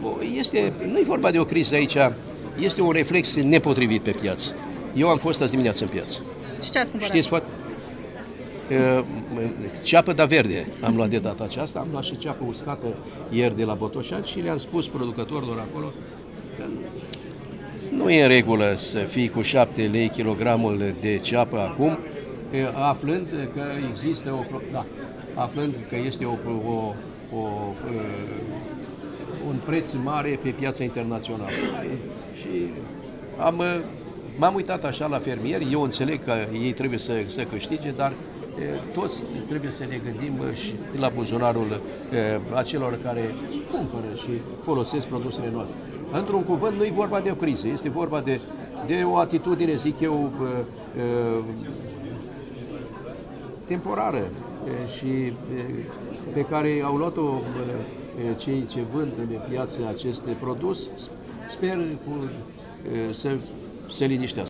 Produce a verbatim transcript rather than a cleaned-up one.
este, nu e vorba de o criză aici, este un reflex nepotrivit pe piață. Eu am fost azi dimineață în piață. Și ce ați cumpărat? Știți foarte... Ceapă, dar verde am luat de data aceasta, am luat și ceapă uscată ieri de la Botoșani și le-am spus producătorilor acolo că nu e în regulă să fii cu șapte lei kilogramul de ceapă acum, aflând că există o... Da, aflând că este o, o, o, un preț mare pe piața internațională. Și am, m-am uitat așa la fermieri, eu înțeleg că ei trebuie să, să câștige, dar toți trebuie să ne gândim și la buzunarul acelor care cumpără și folosesc produsele noastre. Într-un cuvânt, nu e vorba de o criză, este vorba de, de o atitudine, zic eu, temporară și pe care au luat-o cei ce vând în piață acest produs, sper să se liniștească.